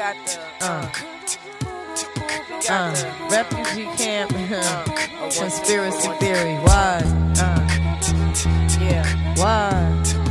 Refugee camp, conspiracy theory. Why? Yeah. Why?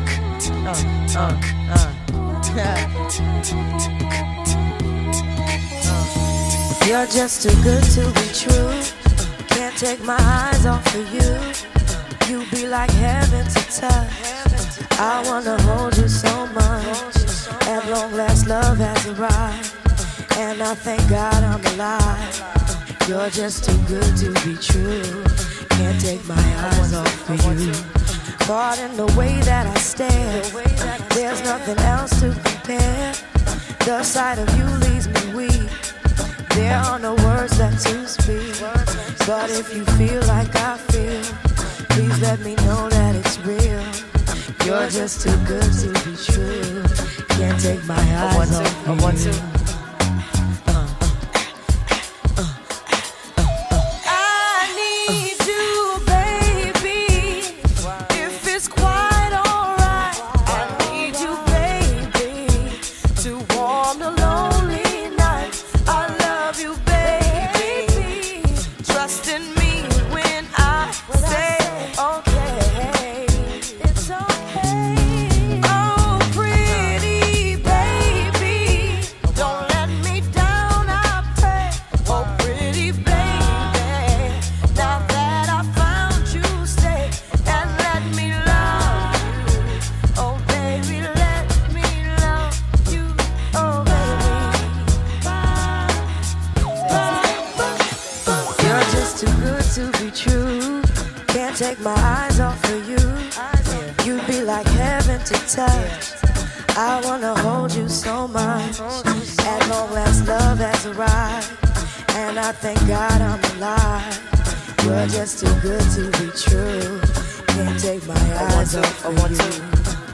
You're just too good to be true. Can't take my eyes off of you. You be like heaven to touch. I wanna hold you so much. At long last, love has arrived, and I thank God I'm alive. You're just too good to be true. Can't take my eyes off of you. Caught in the way that I stare. There's nothing else to compare. The sight of you leaves me weak. There are no words left to speak. But if you feel like I feel, please let me know that it's real. You're just too good to be true. Can't take my eyes off of you. Take my eyes off of you. You'd be like heaven to touch. I wanna hold you so much. At long last, love has arrived, and I thank God I'm alive. You're just too good to be true. Can't take my eyes off of you.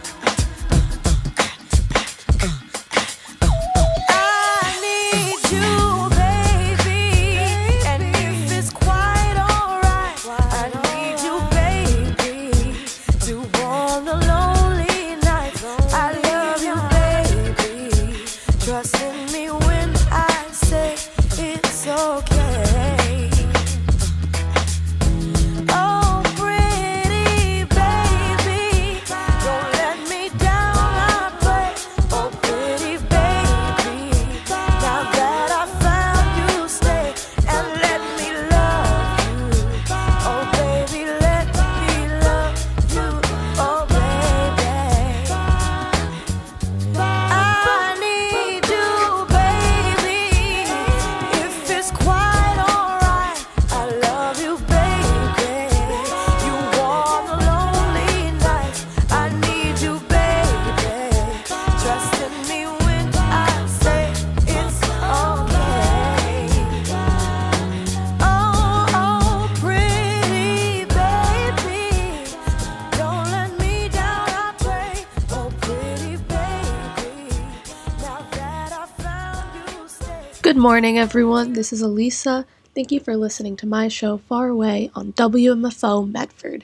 Good morning, everyone. This is Elisa. Thank you for listening to my show Far Away on WMFO Medford.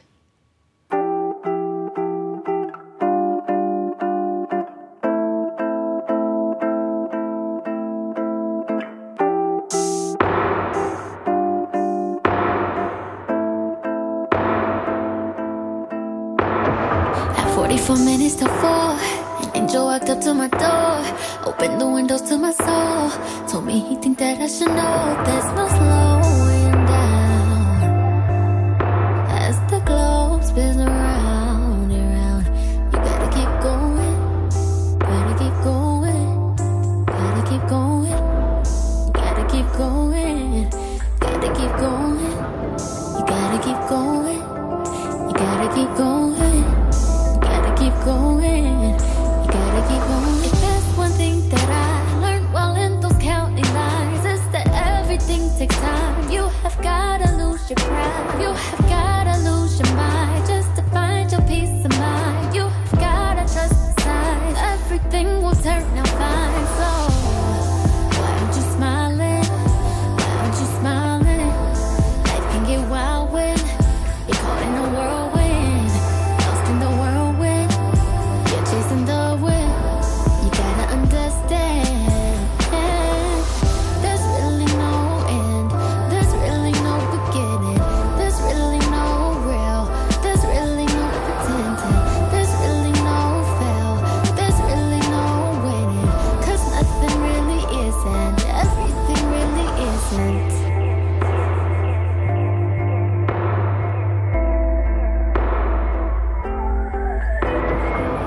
At 44 minutes to 4, an angel walked up to my door, opened the windows to my soul, told me he think that I should know there's no slowing down. As the globe spins around and round, you better keep going, better keep going, gotta keep going, gotta keep going, gotta keep going, you gotta keep going, you gotta keep going, you gotta keep going, you gotta keep going. If there's one thing that I learned while in those county lines, is that everything takes time. You have gotta lose your pride, you have gotta lose your mind, just to find your peace of mind. You have gotta trust the signs, everything will turn out fine. So why aren't you smiling? Why aren't you smiling? Life can get wild when you're caught in a whirlwind, lost in the whirlwind, you're chasing the wind. You gotta understand,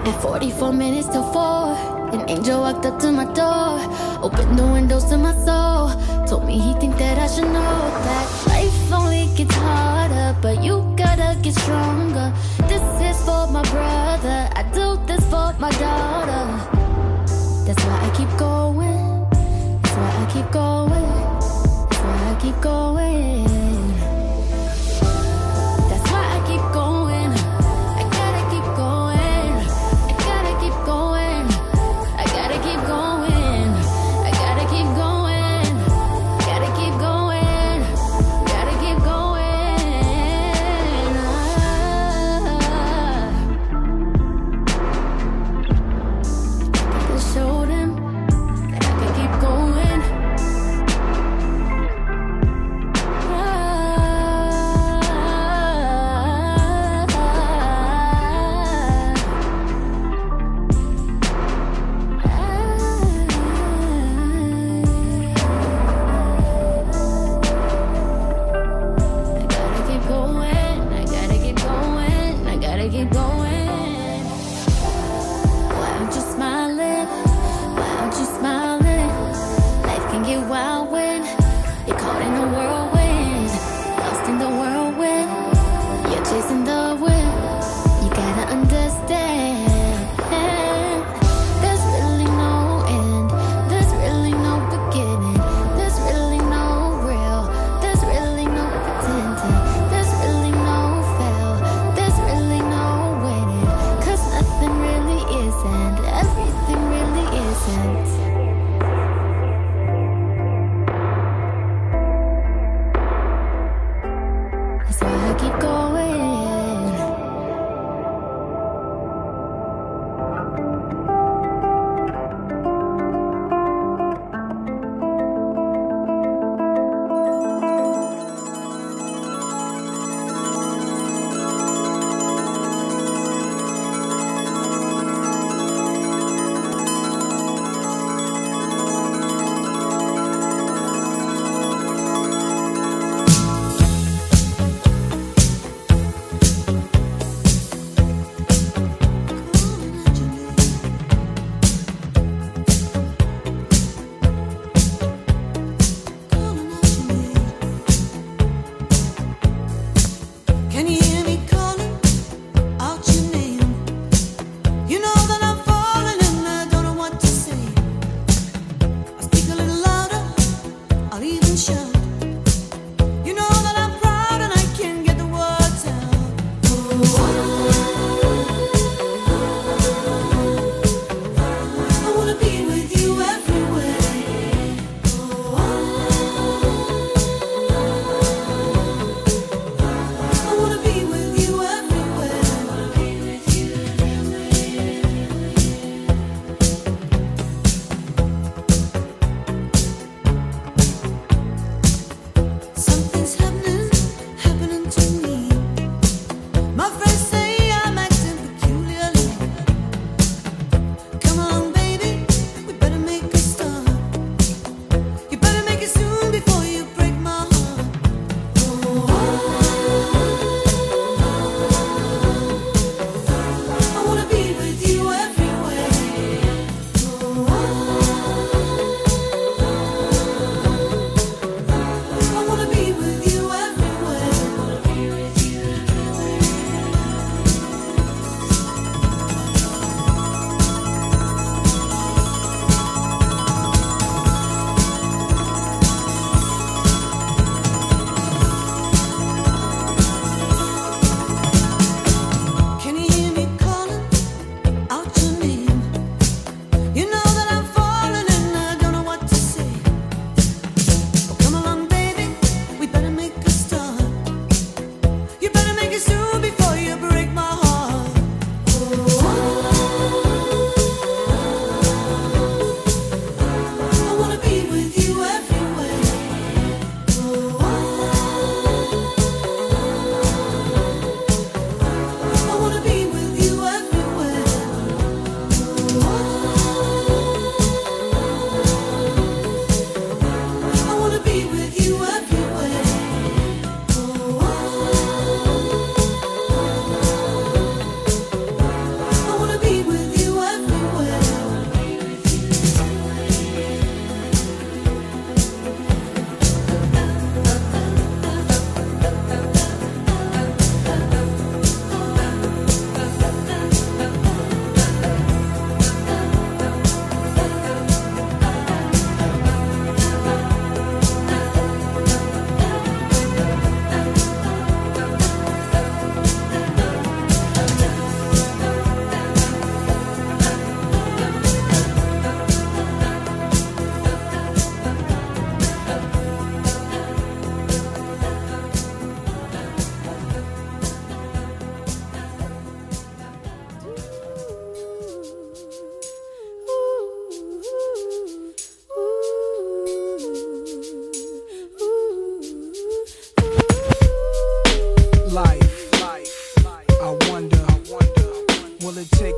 At 44 minutes till 4, an angel walked up to my door, opened the windows to my soul, told me he think that I should know that life only gets harder, but you gotta get stronger. This is for my brother, I do this for my daughter. That's why I keep going, that's why I keep going, that's why I keep going. That's why I keep going, I gotta keep going, I gotta keep going, I gotta keep going, I gotta keep going, gotta keep going, gotta keep going. I showed him that I could keep going.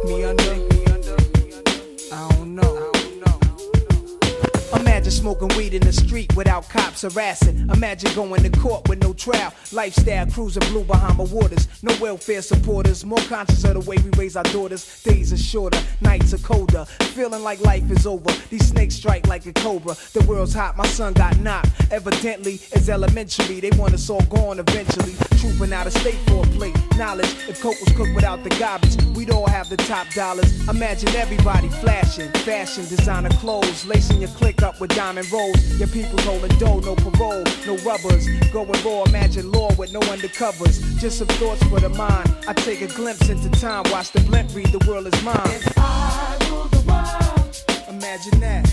me under? I don't know. Imagine smoking weed in the street without cops harassing. Imagine going to court with no trial. Lifestyle cruising blue Bahama waters. No welfare supporters. More conscious of the way we raise our daughters. Days are shorter, nights are colder. Feeling like life is over. These snakes strike like a cobra. The world's hot, my son got knocked. Evidently, it's elementary. They want us all gone eventually. Trooping out of state for a plate. Knowledge, if coke was cooked without the garbage, we'd all have the top dollars. Imagine everybody flashing. Fashion, designer clothes. Lacing your click up with diamond rolls. Your people's holding dough, no parole, no rubbers. Going raw, imagine law with no undercovers. Just some thoughts for the mind. I take a glimpse into time, watch the blimp read the world is mine. If I rule the world, imagine that.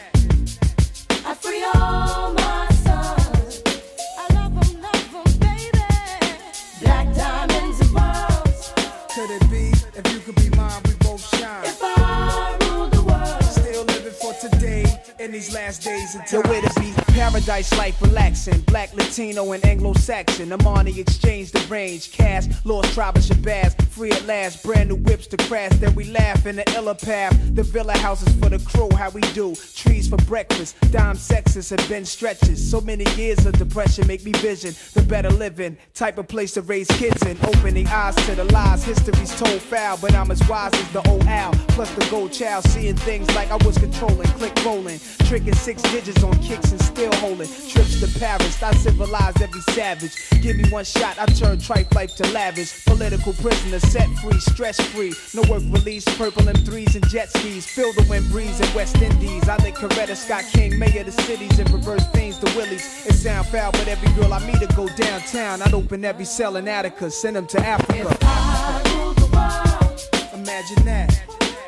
I free all my sons. I love them, baby. Black diamonds and pearls. Could it be, if you could be mine, we both shine. If I rule the world, still living for today. In these last days until where to be paradise life relaxing. Black, Latino, and Anglo-Saxon. Amani exchange the range. Cash, lost tribe of Shabazz. Free at last, brand new whips to crash. Then we laugh in the iller path. The villa houses for the crew, how we do. Trees for breakfast. Dime sexes and been stretches. So many years of depression make me vision the better living. Type of place to raise kids in. Opening eyes to the lies. History's told foul, but I'm as wise as the old owl. Plus the gold child, seeing things like I was controlling. Click rolling. Tricking 6 digits on kicks and still holding. Trips to Paris, I civilized every savage. Give me one shot, I turn tripe life to lavish. Political prisoner, set free, stress free. No work release, purple M3s and jet skis. Feel the wind breeze in West Indies. I think Coretta Scott King, mayor of the cities, and reverse things to Willies. It sound foul, but every girl I meet to go downtown. I'd open every cell in Attica, send them to Africa. if I rule the world, imagine that.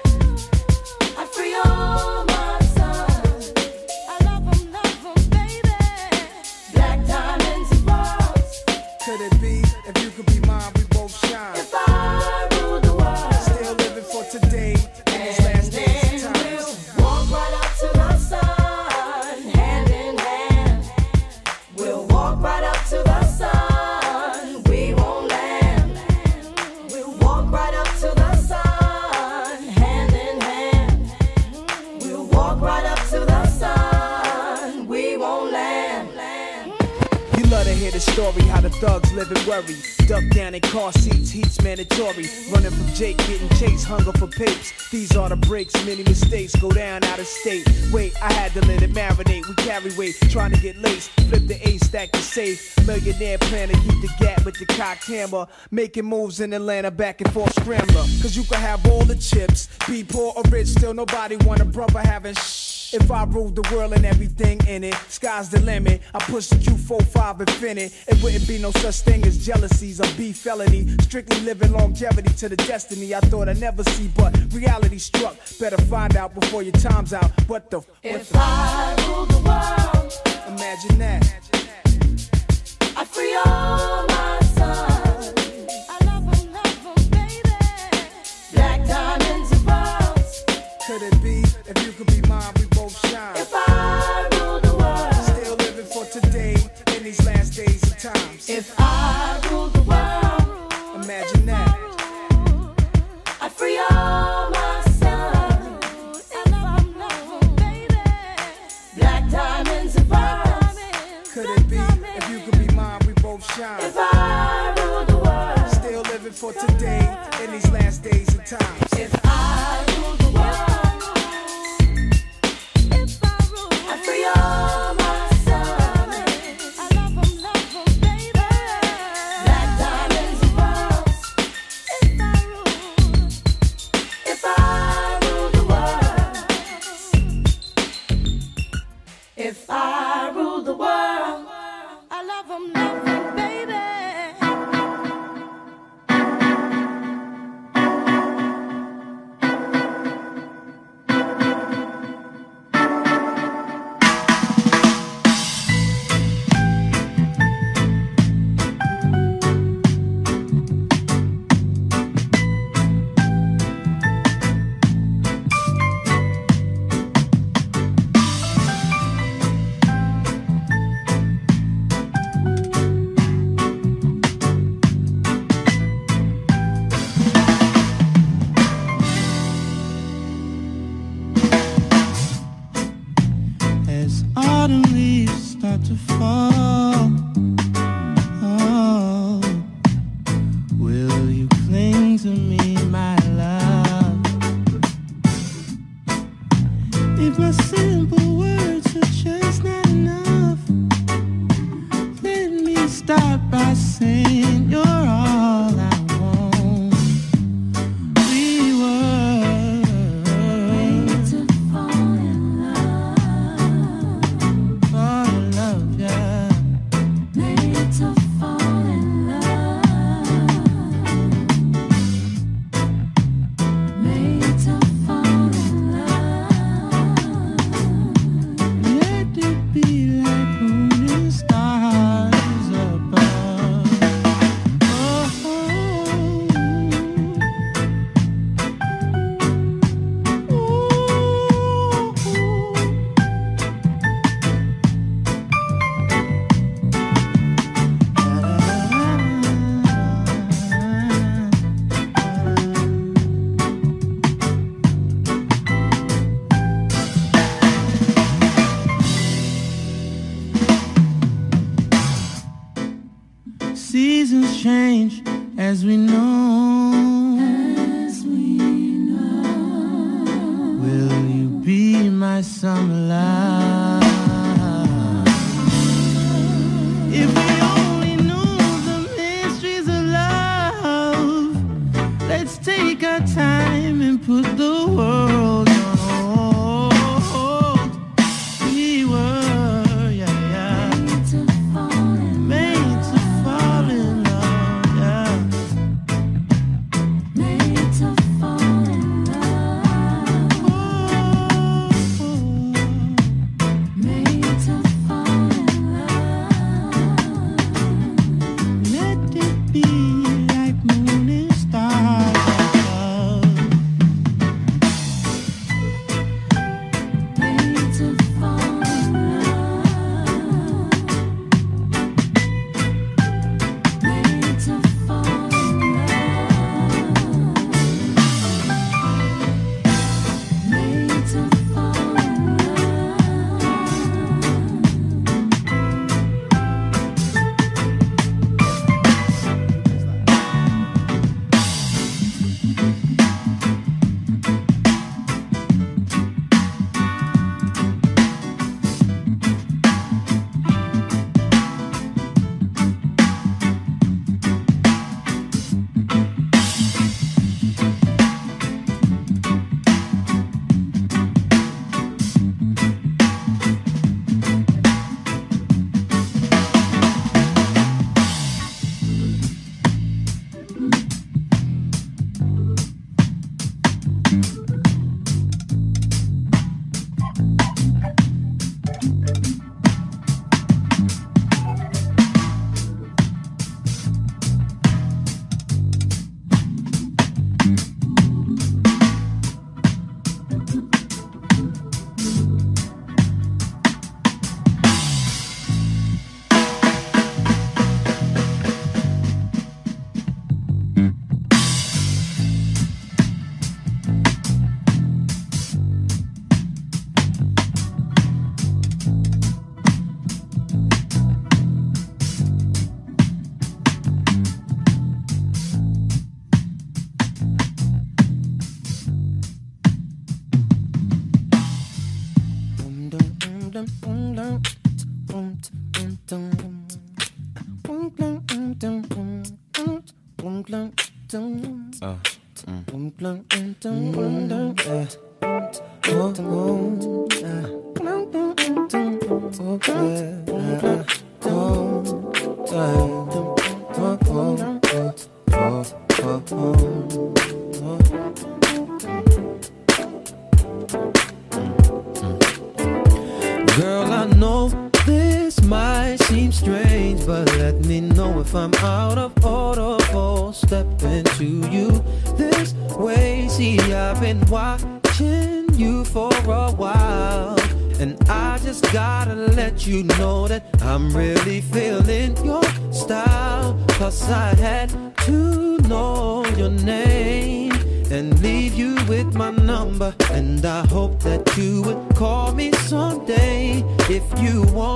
I free all my sons. I love them, baby. Black diamonds and pearls. Could it be, if you could be mine, we both shine. If I rule the world, Still living for today. In these last days and times. we'll walk right up to the sun, hand in hand. We'll walk right up to the sun, we won't land. We'll walk right up to the sun, hand in hand. We'll walk right up to the sun, we won't land. You love to hear the story, how the thugs live and worry. Duck down in car seats, heat's mandatory. Running from Jake, getting chased, hunger for papes. These are the breaks, many mistakes go down out of state. Wait, I had to let it marinate. We carry weight, trying to get laced. Flip the A, stack the safe. Millionaire plan to keep the gap with the cocked hammer. Making moves in Atlanta, back and forth scrambler. Cause you can have all the chips, be poor or rich, still nobody want a brother having If I ruled the world and everything in it, sky's the limit. I push the Q45 infinite. It wouldn't be no such thing as jealousies or beef felony. Strictly living longevity to the destiny I thought I'd never see, but reality struck. Better find out before your time's out. What the If I rule the world, imagine that. I free all my sons. I love them, baby. Black diamonds and pearls. Could it be, if you could be mine, we both shine. If I rule the world, Still living for today, in these last days and times. if I rule the world, Imagine that. I free all my sons. I love them, baby. Black diamonds and pearls. Could it be, if you could be mine, we both shine. If I rule the world, Still living for today, in these last days and times. if I rule the world, I free all my sons. I love them, baby. Black diamonds and pearls. If I rule the world, if I rule the world, I love them, baby. fall. Oh, will you cling to me, my love? If my simple words are just not enough, let me start by saying you're all I want. We were made to fall in love, yeah. Made to fall in love, made to fall in love. Let it be like moon and stars above. Seasons change as we know. Will you be my summer love? If we only knew the mysteries of love, let's take our time and put the world on hold. We were, yeah, yeah, made to fall in love, yeah. Made to fall in love. Made to fall in love. Let it be like moon and stars above. Made to fall in love. Made to fall in love. Made to fall in Girl, I know this might seem strange, but let me know if I'm out of order for stepping to you this way. See, I've been watching you for a while, and I just gotta let you know that I'm really feeling your style. Plus I had to know your name and leave you with my number, and I hope that you would call me someday. If you want,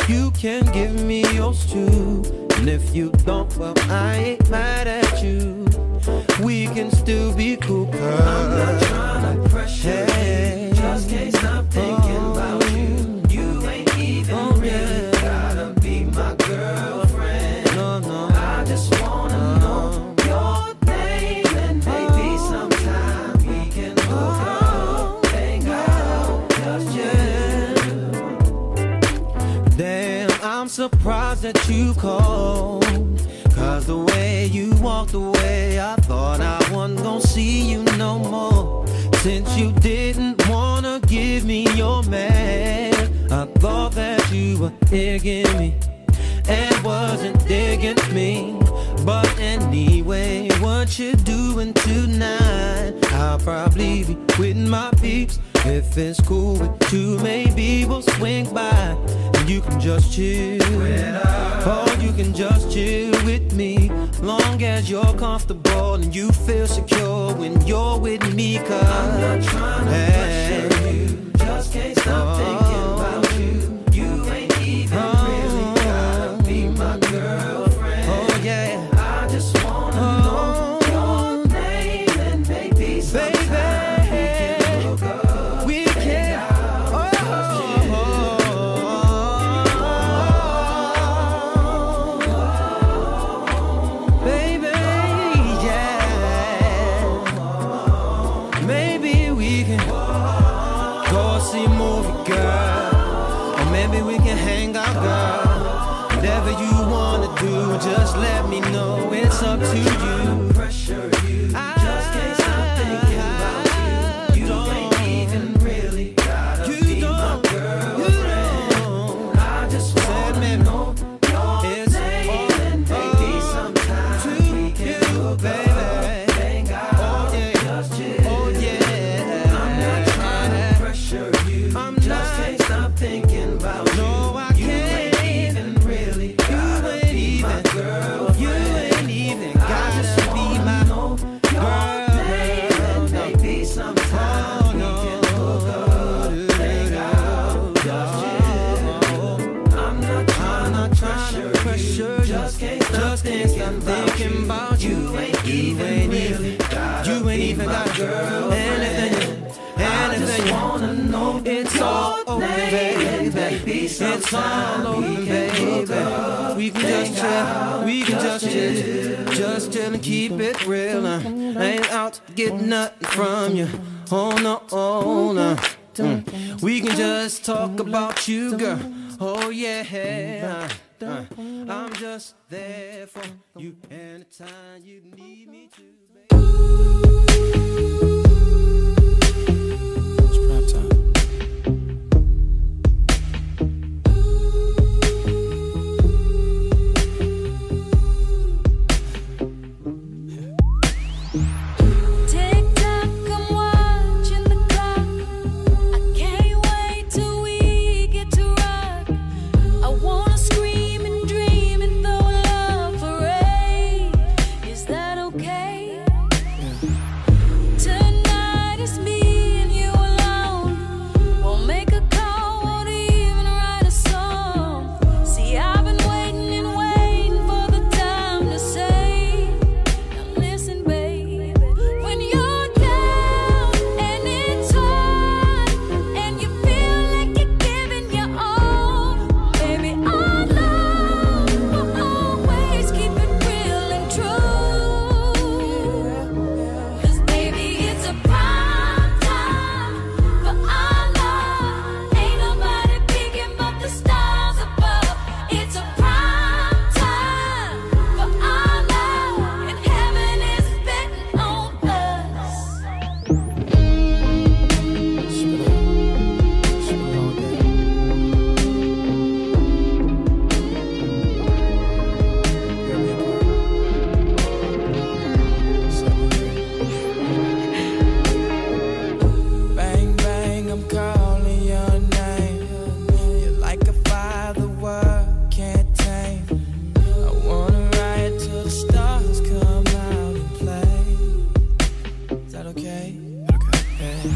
you can give me yours too. And if you don't, well, I ain't mad at you. We can still be cool, 'cause I'm not trying to pressure you. Just can't stop thinking about you. You ain't even really gotta be my girlfriend. No, I just wanna know your name, and maybe sometime we can hook up, hang out, just chill. Damn, I'm surprised that you called, 'cause the way you walked away, I thought I wasn't gonna see you no more. Since you didn't wanna give me your man, I thought that you were digging me and wasn't digging me. But anyway, what you doing tonight? I'll probably be with my peeps. If it's cool with you, maybe we'll swing by and you can just chill. Or you can just chill with me, long as you're comfortable and you feel secure when you're with me. 'Cause I'm not trying to pressure you, just can't stop thinking about you. You ain't even really gotta be my girlfriend. Oh yeah, I just wanna know your name, and maybe sometime we can hook up. We can. Baby, yeah. Maybe we can go see a movie, girl. Or maybe we can hang out, girl. Whatever you wanna do, just let me know. It's up to you. Pressure you, just can't stop thinking about you. You ain't even really gotta be my girlfriend. I just wanna know your name, and maybe sometime we can hook up, hang out, just chill. Oh yeah, I'm not trying to pressure you, just can't stop thinking about you. No, I can't even really gotta be my girl. You ain't even gotta be my girl. Maybe sometime we can hook up, hang out, just chill. I'm not trying to pressure you, just can't stop thinking about you. You ain't even got girl. Anything. I just wanna know it's all over, baby. It's all over, baby. We can just chill, we can just chill and keep it real. I ain't out to get nothing from you. Oh no, oh no. We can just talk about you, girl. Oh yeah. I'm just there for you anytime you need me to, baby. It's prime time.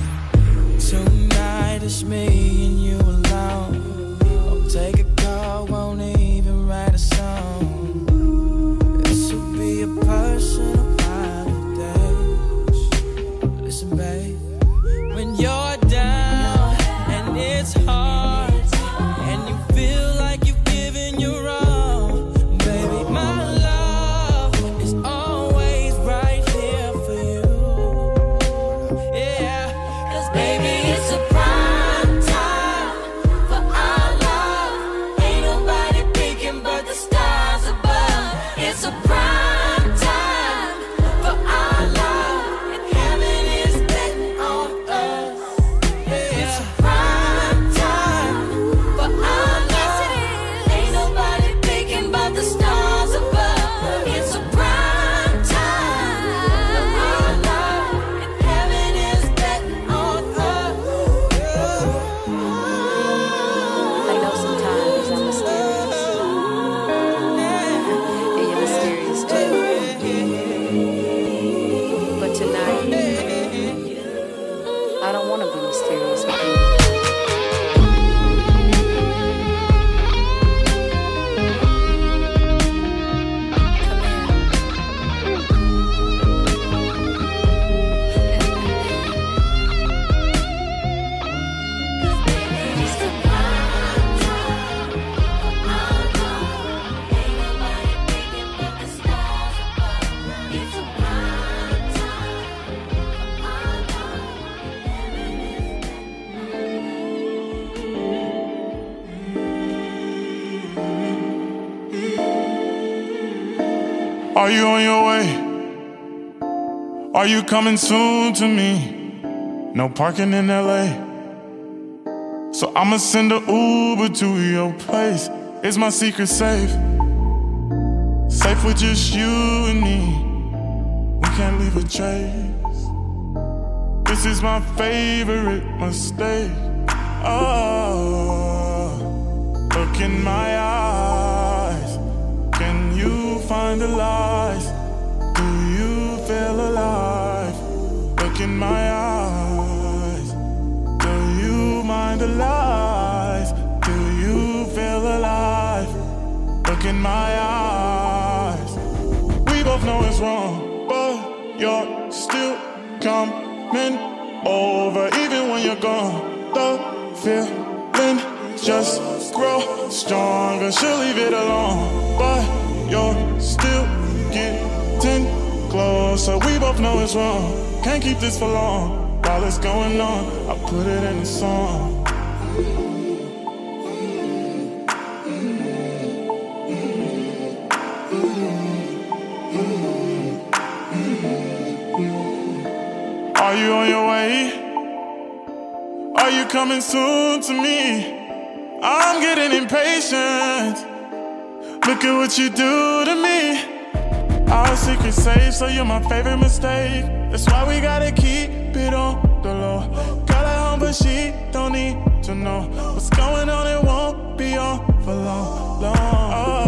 Tonight it's me and you alone. I'll take a call I don't want to be mysterious with you. Are you on your way? Are you coming soon to me? No parking in LA, so I'ma send an Uber to your place. It's my secret safe, safe with just you and me. We can't leave a trace. This is my favorite mistake. Oh, look in my eyes. Can you find the lies? Do you feel alive? Look in my eyes. Do you mind the lies? Do you feel alive? Look in my eyes. We both know it's wrong, but you're still coming over. Even when you're gone, the feeling just grow stronger. She'll leave it alone, but you're still getting closer. We both know it's wrong, can't keep this for long. While it's going on, I put it in a song. Are you on your way? Are you coming soon to me? I'm getting impatient. Look at what you do to me. Our secret safe, so you're my favorite mistake. That's why we gotta keep it on the low. Girl at home, but she don't need to know what's going on. It won't be on for long, long.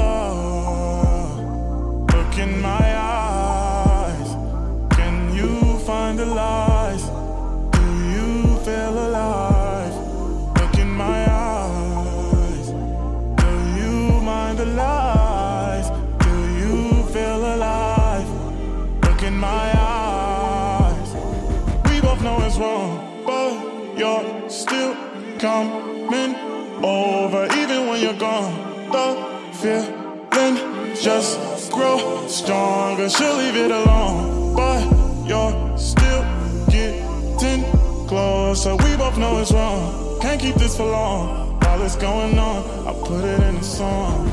Oh, look in my eyes. Can you find the lies? Do you feel alive? Look in my eyes. Do you mind the lies? Do you feel alive? Look in my eyes. We both know it's wrong, but you're still coming over. Even when you're gone, the feeling just grow stronger. She'll leave it alone, but you're still getting closer. We both know it's wrong, can't keep this for long. While it's going on, I put it in a song.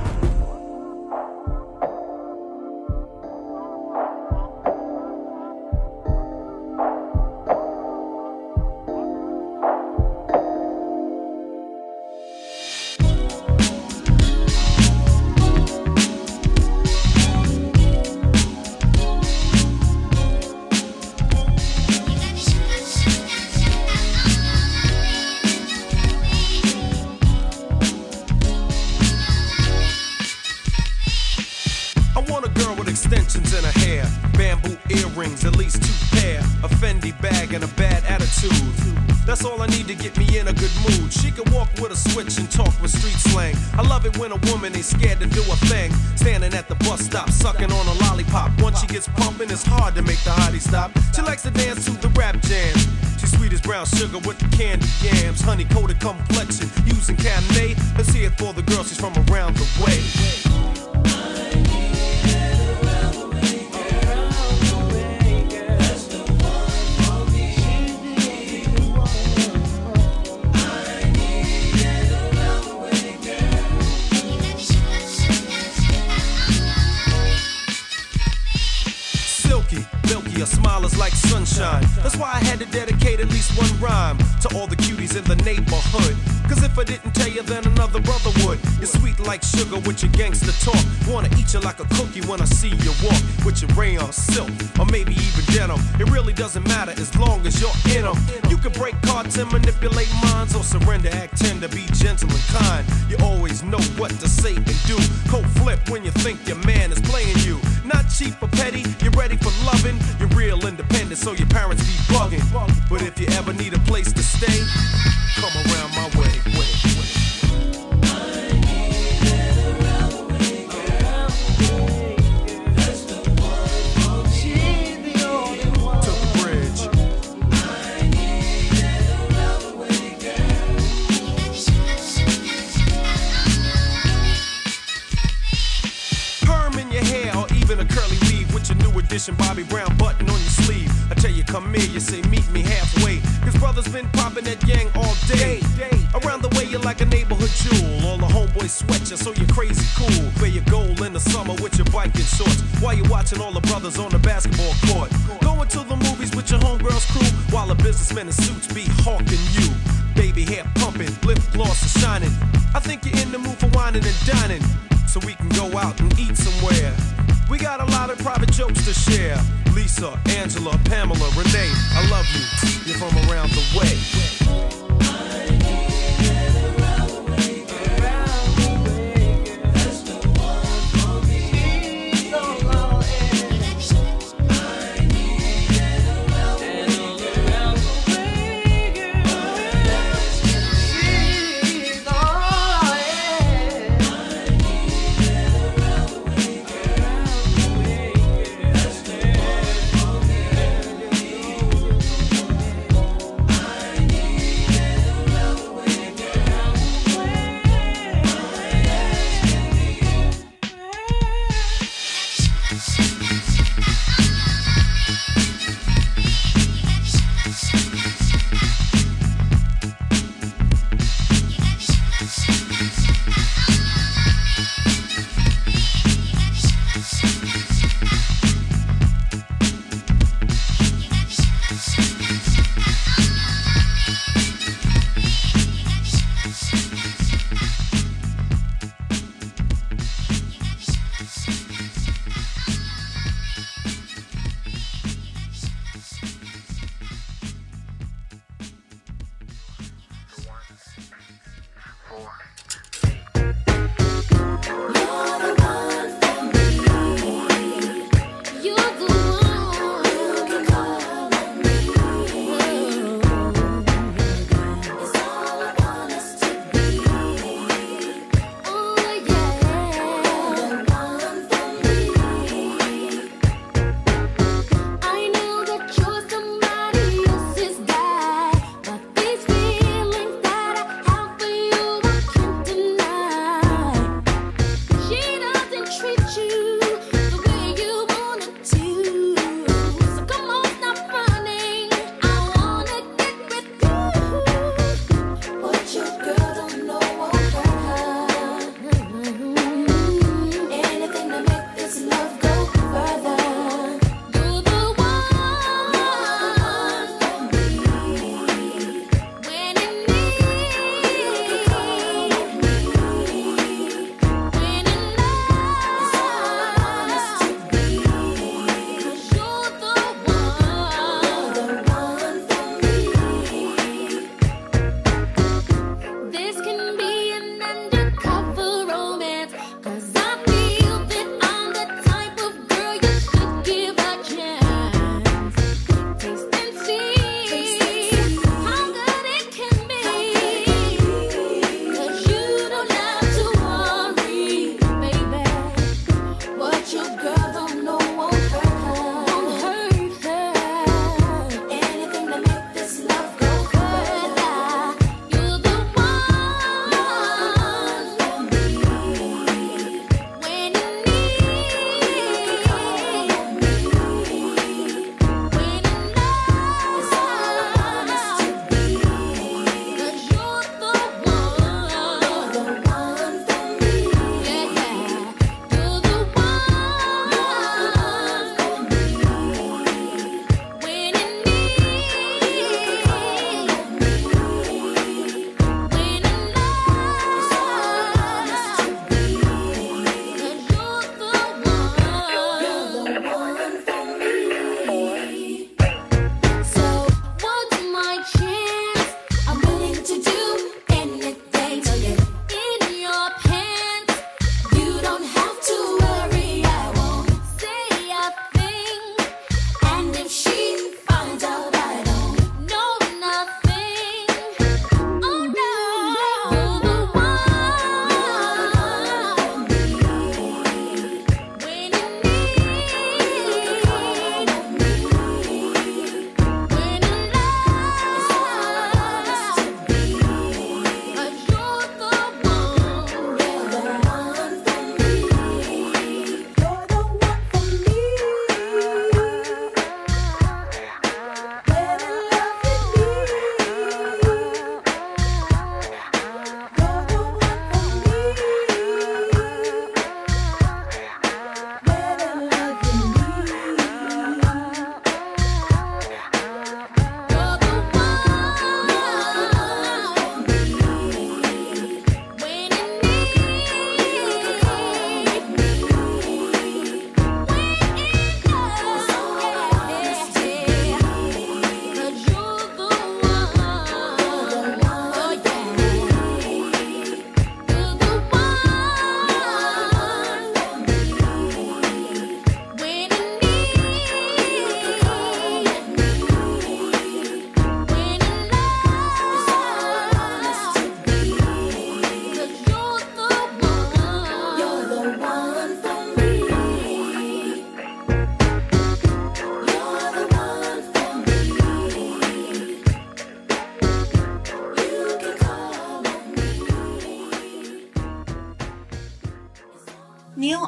Extensions in her hair, bamboo earrings, at least 2 pair, a Fendi bag and a bad attitude. That's all I need to get me in a good mood. She can walk with a switch and talk with street slang. I love it when a woman ain't scared to do a thing. Standing at the bus stop, sucking on a lollipop. Once she gets pumping, it's hard to make the hottie stop. She likes to dance to the rap jams. She's sweet as brown sugar with the candy yams. Honey-coated complexion, using Cabernet. Let's hear it for the girl, she's from around the way. Your smile is like sunshine. That's why I had to dedicate at least one rhyme to all the cuties in the neighborhood. Cause if I didn't tell you, then another brother would. You're sweet like sugar with your gangster talk. Wanna eat you like a cookie when I see you walk. With your rayon silk, or maybe even denim. It really doesn't matter as long as you're in them. You can break cards and manipulate minds, or surrender, act tender, be gentle and kind. You always know what to say and do. Cold flip when you think your man is playing you. Not cheap or petty, you're ready for loving. You're real independent, so your parents be bugging. But if you ever need fishing Bobby Brown button on your sleeve. I tell you, come here, you say meet me halfway. Cause brother's been popping that yang all day. Around the way, you're like a neighborhood jewel. All the homeboys sweat you, so you're crazy cool. Wear your gold in the summer with your biking shorts, while you're watching all the brothers on the basketball court. Going to the movies with your homegirl's crew, while the businessmen in suits be hawking you. Baby hair pumping, lip gloss is shining. I think you're in the mood for whining and dining, so we can go out and eat somewhere. We got a lot of private jokes to share. Lisa, Angela, Pamela, Renee, I love you. You're from around the way.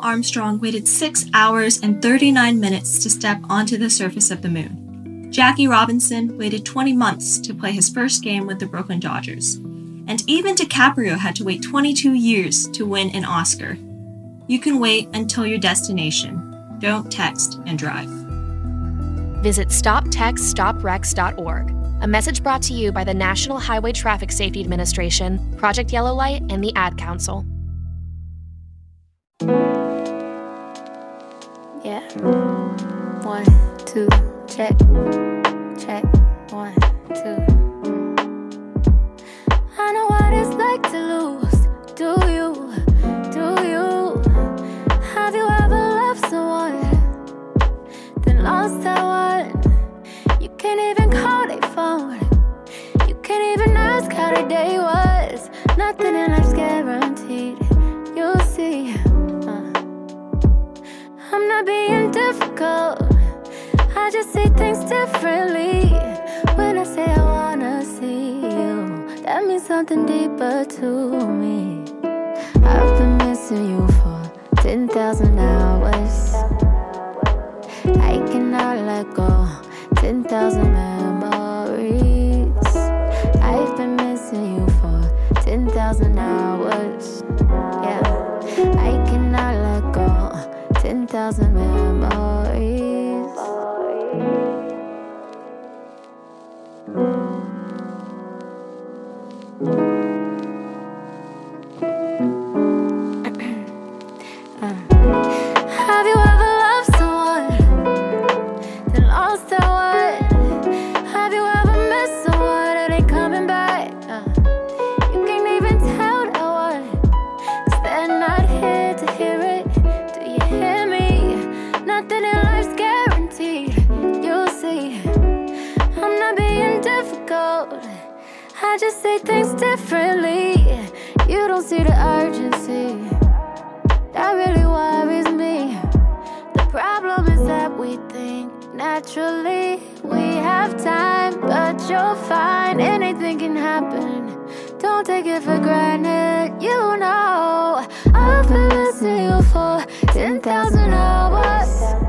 Armstrong waited 6 hours and 39 minutes to step onto the surface of the moon. Jackie Robinson waited 20 months to play his first game with the Brooklyn Dodgers. And even DiCaprio had to wait 22 years to win an Oscar. You can wait until your destination. Don't text and drive. Visit StopTextStopWrecks.org. A message brought to you by the National Highway Traffic Safety Administration, Project Yellow Light, and the Ad Council. Yeah. 1, 2, check. Check. 1, 2. I know what it's like to lose. Do you? Have you ever loved someone, then lost that one? You can't even call their phone. You can't even ask how their day was. Nothing in life's guaranteed. You'll see. I'm not being difficult. I just see things differently. When I say I wanna see you, that means something deeper to me. I've been missing you for 10,000 hours. I cannot let go. 10,000 memories. I've been missing you for 10,000 hours. Yeah, I cannot let go. 10,000 memories. Have you ever loved someone, then lost that one? Have you ever missed someone that ain't coming back? You can't even tell that one, 'cause they're not here to hear it. Do you hear me? Nothing in life's guaranteed. You'll see. I'm not being difficult. I just say things differently. You don't see the urgency. That really worries me. The problem is that we think naturally. We have time, but you'll find anything can happen. Don't take it for granted, you know. I've been missing you for 10,000 hours.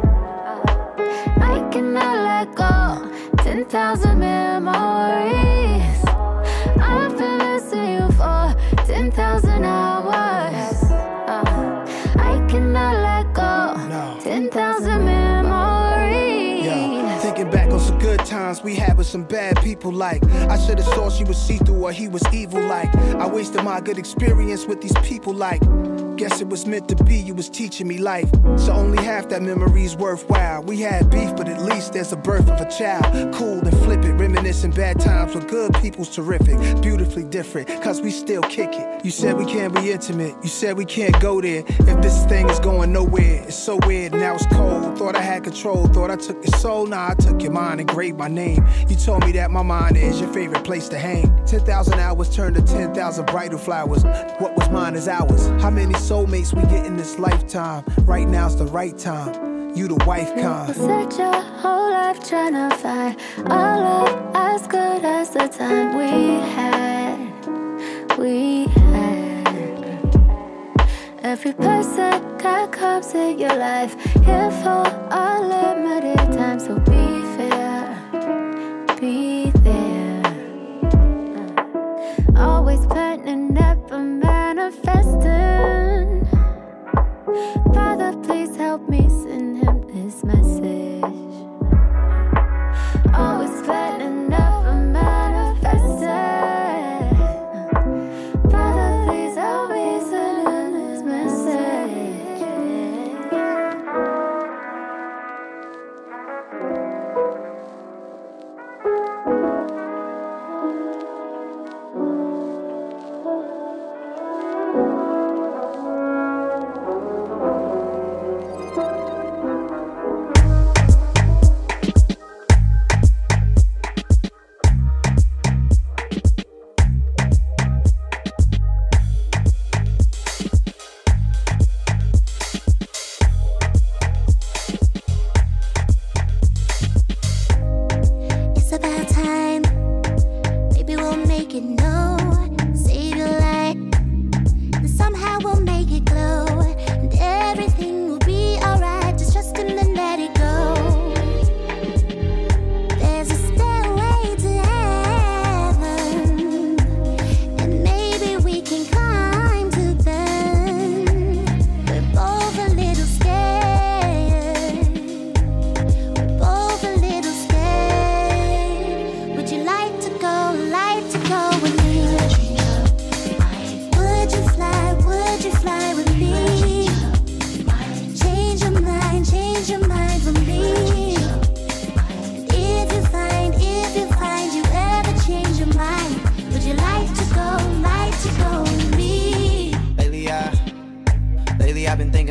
I cannot let go. 10,000 memories. I've been missing you for 10,000 hours. I cannot let go. 10,000 memories. Yeah, thinking back on some good times we had with some bad people. Like I should have thought she was see-through or he was evil. Like I wasted my good experience with these people. Like guess it was meant to be. You was teaching me life, so only half that memory's worthwhile. We had beef, but at least there's a birth of a child. Cool and flip it, reminiscing bad times with good people's terrific. Beautifully different, cause we still kick it. You said we can't be intimate. You said we can't go there. If this thing is going nowhere, it's so weird. Now it's cold. Thought I had control. Thought I took your soul. Nah, I took your mind and engraved my name. You told me that my mind is your favorite place to hang. 10,000 hours turned to 10,000 bridal flowers. What was mine is ours. How many soulmates we get in this lifetime? Right now's the right time. You the wife kind. Search your whole life trying to find a love as good as the time we had. Every person that comes in your life here for a limited time, so be fair, be there. Always planning, never manifesting. Father, please help me send him this message. Always planning, never manifesting. Father, please help me send him this message.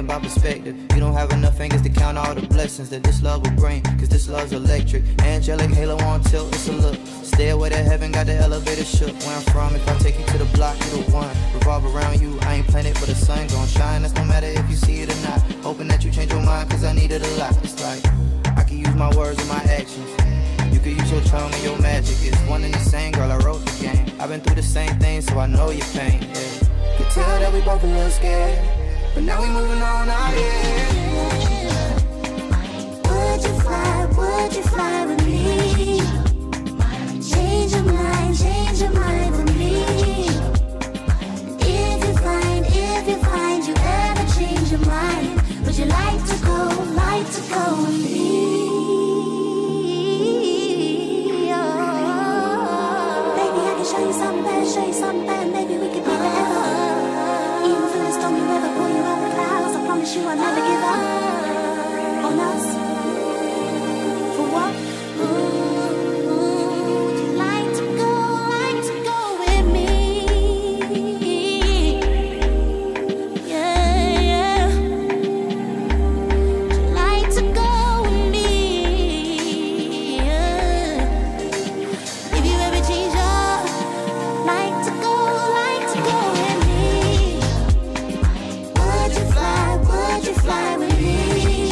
about perspective. You don't have enough fingers to count all the blessings that this love will bring, cause this love's electric. Angelic halo on tilt, it's a look. Stairway to heaven, got the elevator shook. Where I'm from, if I take you to the block, you the one. Revolve around you, I ain't planet, but the sun gon' shine. That's no matter if you see it or not. Hoping that you change your mind, cause I need it a lot. It's like, I can use my words and my actions. You can use your charm and your magic. It's one and the same, girl, I wrote the game. I've been through the same thing, so I know your pain, yeah. Could tell that we both a little scared, but now we moving on out here. Would you fly with me? Change your mind with me. If you find you ever change your mind, would you like to go with me? Baby, I can show you something bad, maybe we could be forever. Even through the stormy weather, pull you out the clouds, I promise you I'll never give up on us. For what? Would you like to go with me? Yeah. Would you like to go with me? Yeah. If you ever change your like to go with me. Would you fly with me?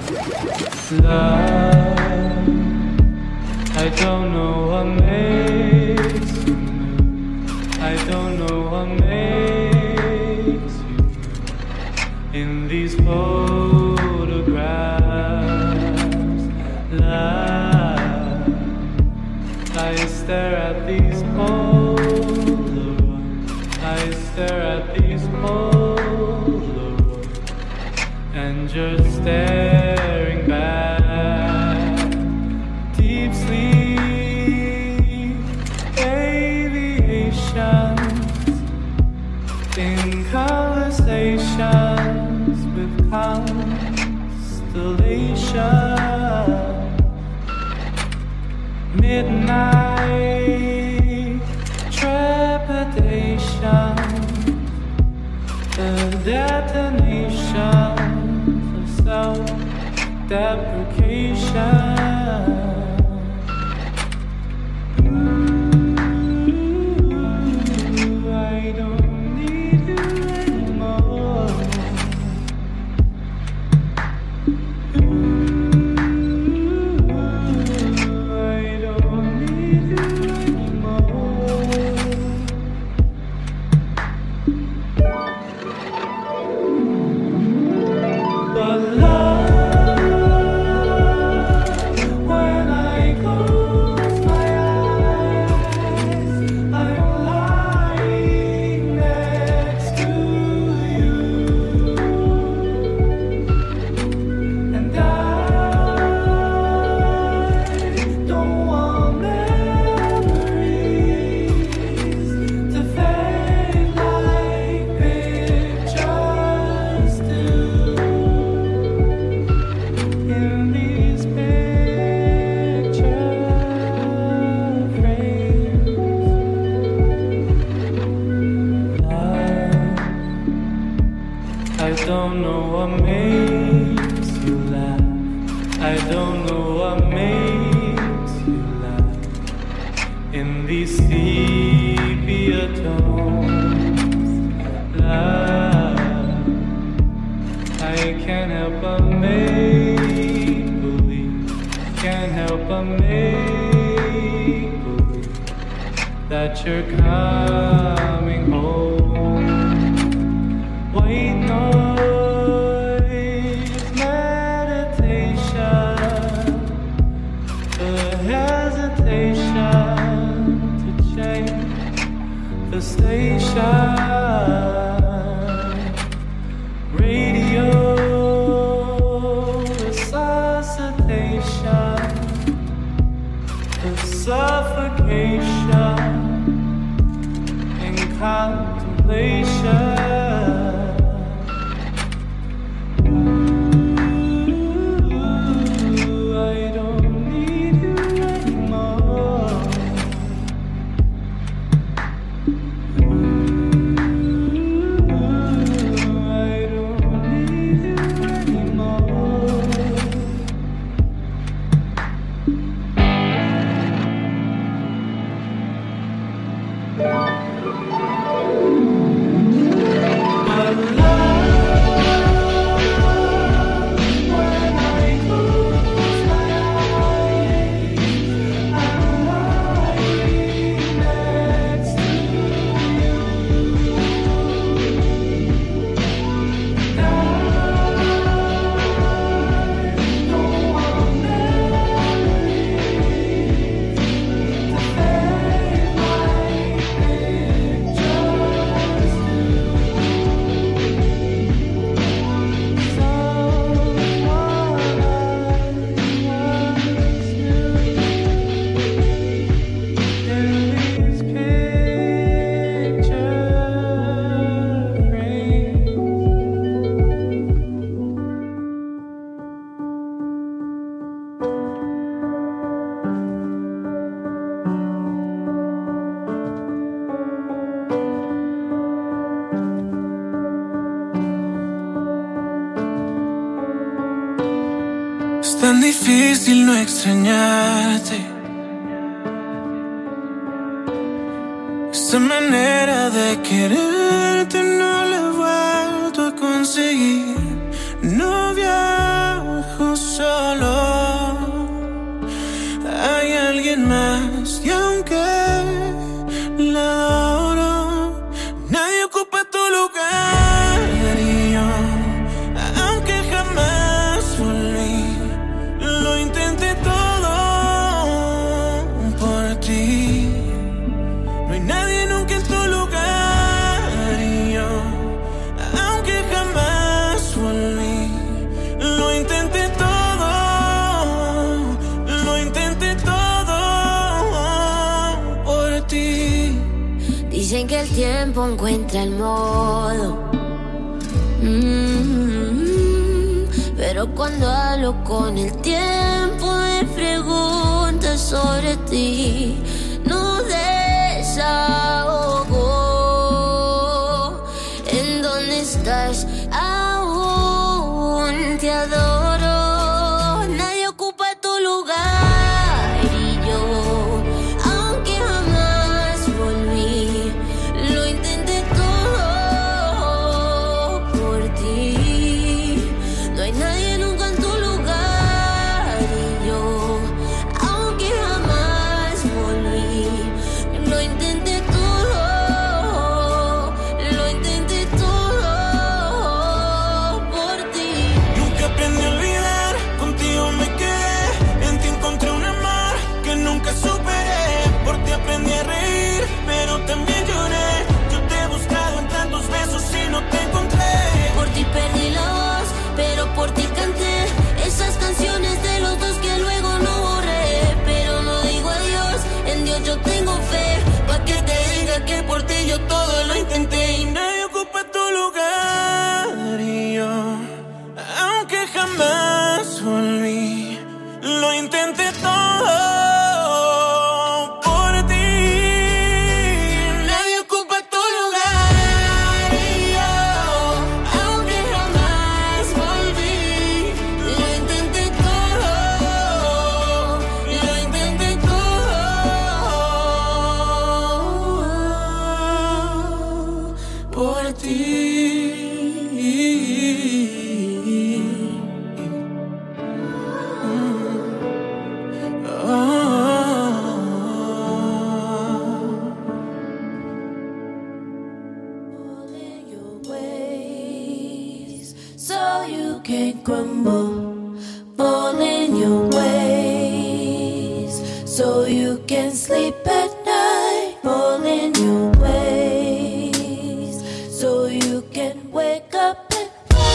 Love, I don't know what makes you move. I don't know what makes you move. In these photographs, love, I stare at these Polaroids. I stare at these Polaroids, and you're staring back. Deep sleep, aviations, in conversations with constellations. Midnight trepidation, the detonation of self-deprecation. Ooh, I don't need you anymore. I don't know what makes you laugh. I don't know what makes you laugh. In these sepia tones, love, I can't help but make believe, can't help but make believe that you're coming home. White noise, meditation, the hesitation to change the station. Radio resuscitation, the suffocation in contemplation. Es tan difícil no extrañarte. Esa manera de quererte no la he vuelto a conseguir. No viajo tiempo encuentra el modo. Pero cuando hablo con el tiempo me pregunta sobre ti. No desahogo. ¿En dónde estás? Aún te adoro. Nadie ocupa tu lugar y yo, aunque jamás volví, lo intenté todo por ti. No hay nadie nunca en tu lugar y yo, aunque jamás volví, lo intenté todo, lo intenté todo por ti. Nunca aprendí a olvidar, contigo me quedé. En ti encontré un amor que nunca superé. Por ti aprendí a reír, pero también lloré. Yo te he buscado en tantos besos y no te encontré. Por ti perdí la voz, pero por ti canté esas canciones de los dos que luego no borré. Pero no digo adiós, en Dios yo tengo fe, pa' que te diga que por ti yo todo lo intenté. Y nadie ocupa tu lugar y yo, aunque jamás volví, lo intenté todo por ti. Nadie ocupa tu lugar y yo, Aunque jamás volví, lo intenté todo, lo intenté todo por ti. So you can crumble, fall in your ways. So you can sleep at night, fall in your ways. So you can wake up and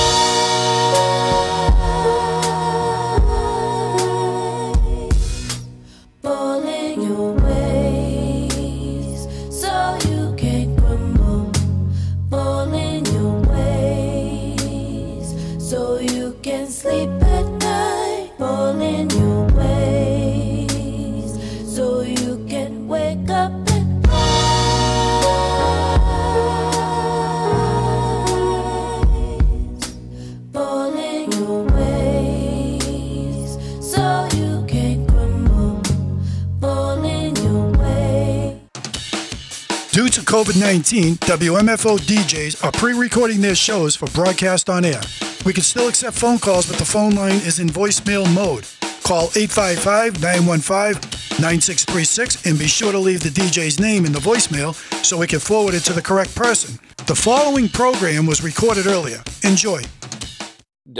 fall in your ways. So you can crumble, fall in your ways. So you can sleep at night, fall in your ways. So you can wake up and fall in your ways. So you can crumble, fall in your ways. Due to COVID-19, WMFO DJs are pre-recording their shows for broadcast on air. We can still accept phone calls, but the phone line is in voicemail mode. Call 855-915-9636 and be sure to leave the DJ's name in the voicemail so we can forward it to the correct person. The following program was recorded earlier. Enjoy.